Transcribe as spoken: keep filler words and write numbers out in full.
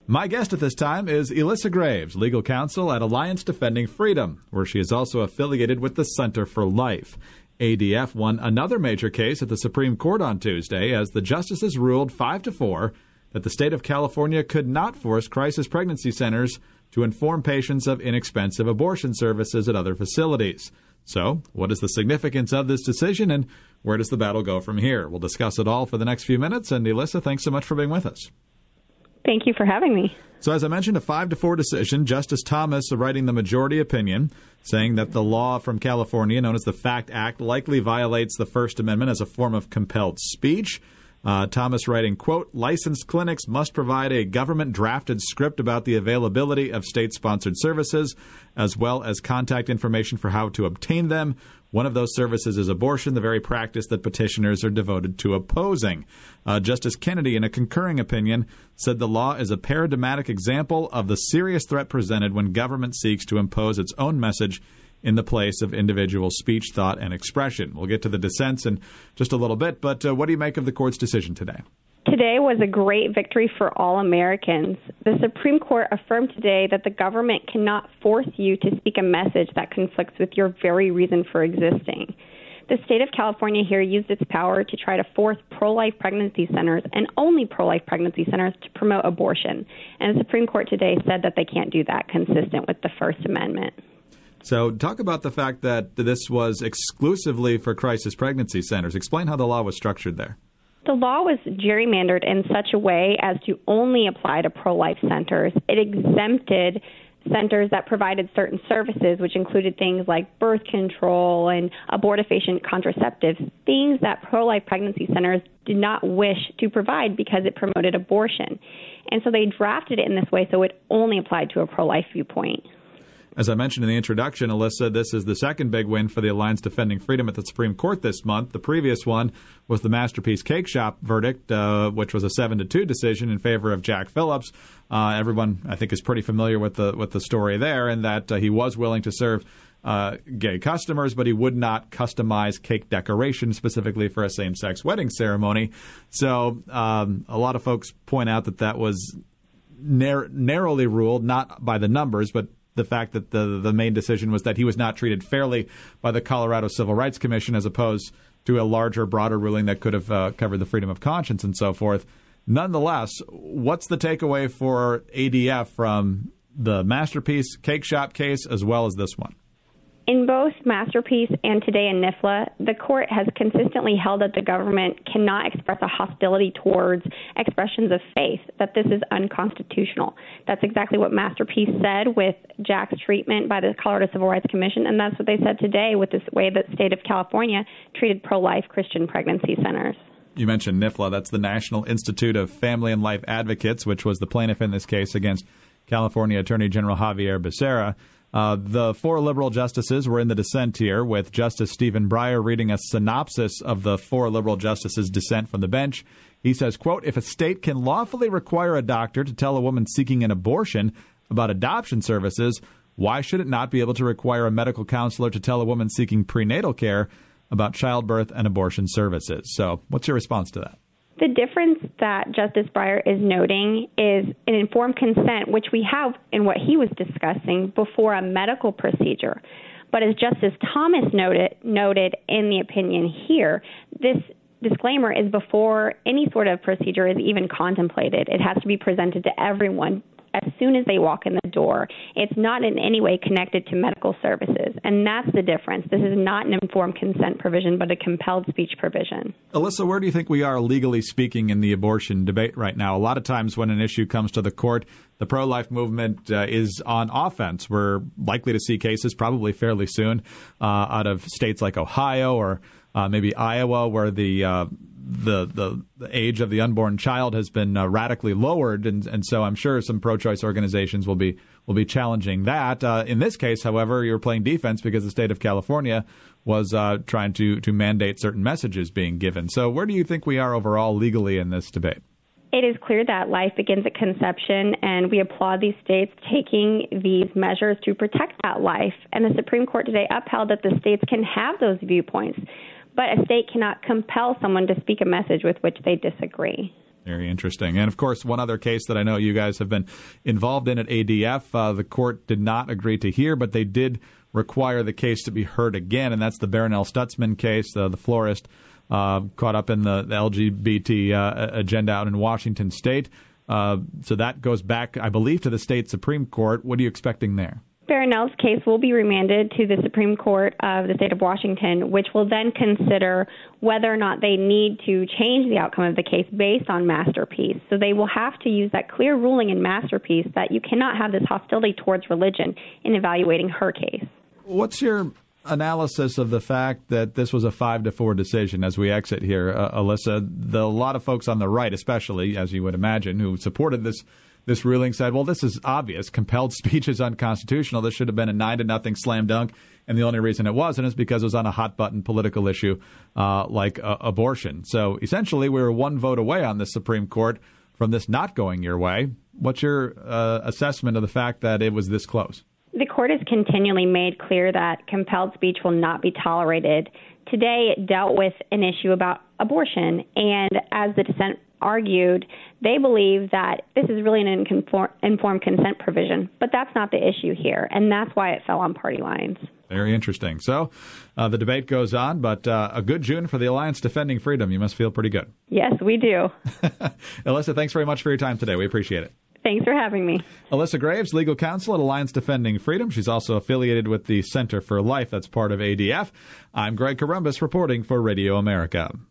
My guest at this time is Elissa Graves, legal counsel at Alliance Defending Freedom, where she is also affiliated with the Center for Life. A D F won another major case at the Supreme Court on Tuesday as the justices ruled five to four that the state of California could not force crisis pregnancy centers to inform patients of inexpensive abortion services at other facilities. So, what is the significance of this decision, and where does the battle go from here? We'll discuss it all for the next few minutes, and Elissa, thanks so much for being with us. Thank you for having me. So as I mentioned, a five to four decision, Justice Thomas writing the majority opinion, saying that the law from California, known as the FACT Act, likely violates the First Amendment as a form of compelled speech. Uh, Thomas writing, quote, licensed clinics must provide a government-drafted script about the availability of state-sponsored services, as well as contact information for how to obtain them. One of those services is abortion, the very practice that petitioners are devoted to opposing. Uh, Justice Kennedy, in a concurring opinion, said the law is a paradigmatic example of the serious threat presented when government seeks to impose its own message in the place of individual speech, thought, and expression. We'll get to the dissents in just a little bit, but uh, what do you make of the court's decision today? Today was a great victory for all Americans. The Supreme Court affirmed today that the government cannot force you to speak a message that conflicts with your very reason for existing. The state of California here used its power to try to force pro-life pregnancy centers, and only pro-life pregnancy centers, to promote abortion. And the Supreme Court today said that they can't do that consistent with the First Amendment. So talk about the fact that this was exclusively for crisis pregnancy centers. Explain how the law was structured there. The law was gerrymandered in such a way as to only apply to pro-life centers. It exempted centers that provided certain services, which included things like birth control and abortifacient contraceptives, things that pro-life pregnancy centers did not wish to provide because it promoted abortion. And so they drafted it in this way so it only applied to a pro-life viewpoint. As I mentioned in the introduction, Elissa, this is the second big win for the Alliance Defending Freedom at the Supreme Court this month. The previous one was the Masterpiece Cake Shop verdict, uh, which was a seven to two decision in favor of Jack Phillips. Uh, everyone, I think, is pretty familiar with the with the story there, in that uh, he was willing to serve uh, gay customers, but he would not customize cake decoration specifically for a same-sex wedding ceremony. So um, a lot of folks point out that that was nar- narrowly ruled, not by the numbers, but the fact that the the main decision was that he was not treated fairly by the Colorado Civil Rights Commission, as opposed to a larger, broader ruling that could have uh, covered the freedom of conscience and so forth. Nonetheless, what's the takeaway for A D F from the Masterpiece Cake Shop case as well as this one? In both Masterpiece and today in NIFLA, the court has consistently held that the government cannot express a hostility towards expressions of faith, that this is unconstitutional. That's exactly what Masterpiece said with Jack's treatment by the Colorado Civil Rights Commission, and that's what they said today with this way that the state of California treated pro-life Christian pregnancy centers. You mentioned NIFLA. That's the National Institute of Family and Life Advocates, which was the plaintiff in this case against California Attorney General Javier Becerra. Uh, the four liberal justices were in the dissent here, with Justice Stephen Breyer reading a synopsis of the four liberal justices' dissent from the bench. He says, quote, if a state can lawfully require a doctor to tell a woman seeking an abortion about adoption services, why should it not be able to require a medical counselor to tell a woman seeking prenatal care about childbirth and abortion services? So what's your response to that? The difference that Justice Breyer is noting is an informed consent, which we have in what he was discussing before a medical procedure. But as Justice Thomas noted, noted in the opinion here, this disclaimer is before any sort of procedure is even contemplated. It has to be presented to everyone as soon as they walk in the door. It's not in any way connected to medical services, and that's the difference. This is not an informed consent provision, but a compelled speech provision. Elissa, where do you think we are legally speaking in the abortion debate right now? A lot of times when an issue comes to the court, the pro-life movement uh, is on offense. We're likely to see cases probably fairly soon uh, out of states like Ohio or uh, maybe Iowa, where the uh, The, the the age of the unborn child has been uh, radically lowered, and and so I'm sure some pro-choice organizations will be will be challenging that. Uh, in this case, however, you're playing defense because the state of California was uh, trying to to mandate certain messages being given. So where do you think we are overall legally in this debate? It is clear that life begins at conception, and we applaud these states taking these measures to protect that life. And the Supreme Court today upheld that the states can have those viewpoints, but a state cannot compel someone to speak a message with which they disagree. Very interesting. And, of course, one other case that I know you guys have been involved in at A D F, uh, the court did not agree to hear, but they did require the case to be heard again, and that's the Barronelle Stutzman case, uh, the florist uh, caught up in the, the L G B T uh, agenda out in Washington State. Uh, so that goes back, I believe, to the state Supreme Court. What are you expecting there? Barronelle's case will be remanded to the Supreme Court of the state of Washington, which will then consider whether or not they need to change the outcome of the case based on Masterpiece. So they will have to use that clear ruling in Masterpiece that you cannot have this hostility towards religion in evaluating her case. What's your analysis of the fact that this was a five to four decision as we exit here, uh, Alyssa? The, a lot of folks on the right, especially, as you would imagine, who supported this This ruling said, well, this is obvious. Compelled speech is unconstitutional. This should have been a nine to nothing slam dunk. And the only reason it wasn't is because it was on a hot button political issue uh, like uh, abortion. So essentially, we were one vote away on the Supreme Court from this not going your way. What's your uh, assessment of the fact that it was this close? The court has continually made clear that compelled speech will not be tolerated. Today, it dealt with an issue about abortion. And as the dissent argued, they believe that this is really an inconform- informed consent provision, but that's not the issue here, and that's why it fell on party lines. Very interesting. So uh, the debate goes on, but uh, a good June for the Alliance Defending Freedom. You must feel pretty good. Yes, we do. Alyssa, thanks very much for your time today. We appreciate it. Thanks for having me. Alyssa Graves, legal counsel at Alliance Defending Freedom. She's also affiliated with the Center for Life. That's part of A D F. I'm Greg Corombos reporting for Radio America.